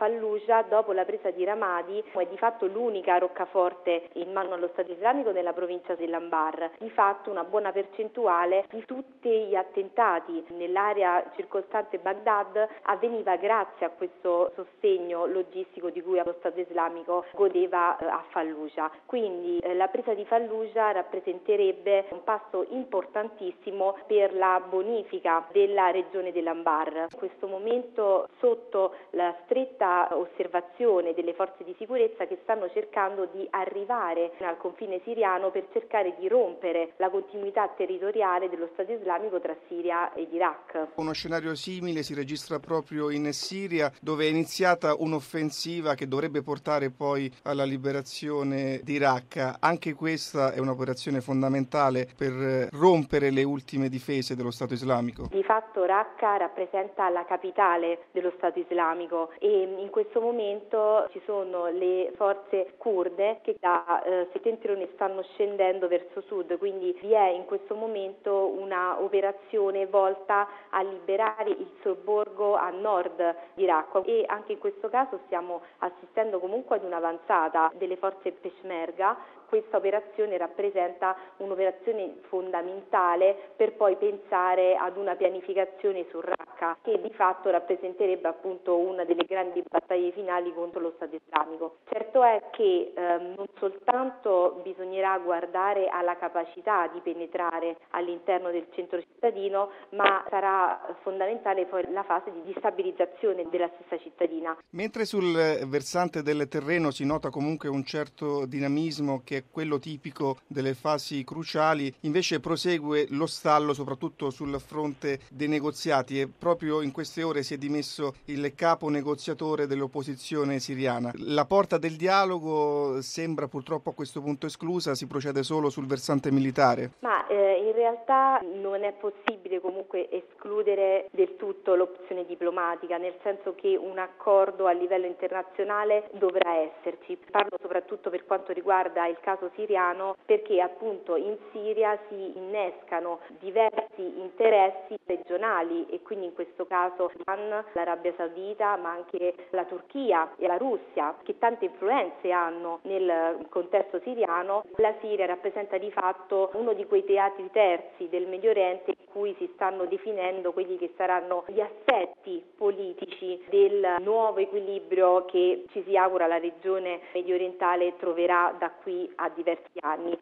Fallujah, dopo la presa di Ramadi, è di fatto l'unica roccaforte in mano allo Stato islamico nella provincia dell'Anbar. Di fatto una buona percentuale di tutti gli attentati nell'area circostante Baghdad avveniva grazie a questo sostegno logistico di cui lo Stato islamico godeva a Fallujah. Quindi la presa di Fallujah rappresenterebbe un passo importantissimo per la bonifica della regione dell'Anbar. In questo momento sotto la stretta osservazione delle forze di sicurezza che stanno cercando di arrivare al confine siriano per cercare di rompere la continuità territoriale dello Stato islamico tra Siria ed Iraq. Uno scenario simile si registra proprio in Siria, dove è iniziata un'offensiva che dovrebbe portare poi alla liberazione di Raqqa. Anche questa è un'operazione fondamentale per rompere le ultime difese dello Stato islamico. Di fatto Raqqa rappresenta la capitale dello Stato islamico e in questo momento ci sono le forze kurde che da settentrione stanno scendendo verso sud, quindi vi è in questo momento una operazione volta a liberare il sobborgo a nord di Raqqa e anche in questo caso stiamo assistendo comunque ad un'avanzata delle forze Peshmerga. Questa operazione rappresenta un'operazione fondamentale per poi pensare ad una pianificazione su Raqqa, che di fatto rappresenterebbe appunto una delle grandi battaglie finali contro lo Stato islamico. Certo è che non soltanto bisognerà guardare alla capacità di penetrare all'interno del centro cittadino, ma sarà fondamentale poi la fase di destabilizzazione della stessa cittadina. Mentre sul versante del terreno si nota comunque un certo dinamismo che è quello tipico delle fasi cruciali, invece prosegue lo stallo soprattutto sul fronte dei negoziati e proprio in queste ore si è dimesso il capo negoziatore dell'opposizione siriana. La porta del dialogo sembra purtroppo a questo punto esclusa, si procede solo sul versante militare. Ma in realtà non è possibile comunque escludere del tutto l'opzione diplomatica, nel senso che un accordo a livello internazionale dovrà esserci. Parlo soprattutto per quanto riguarda il caso siriano, perché appunto in Siria si innescano diversi interessi regionali e quindi in questo caso l'Iran, l'Arabia Saudita, ma anche la Turchia e la Russia, che tante influenze hanno nel contesto siriano. La Siria rappresenta di fatto uno di quei teatri terzi del Medio Oriente in cui si stanno definendo quelli che saranno gli assetti politici del nuovo equilibrio che ci si augura la regione mediorientale troverà da qui a diversi anni.